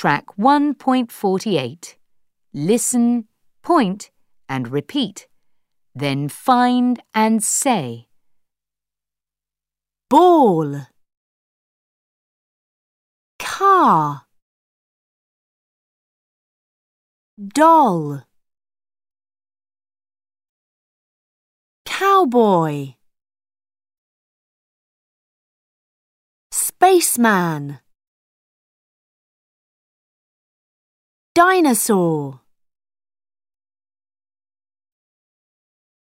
Track 1.48. Listen, point, and repeat. Then find and say. Ball, car, doll, cowboy, spaceman, dinosaur.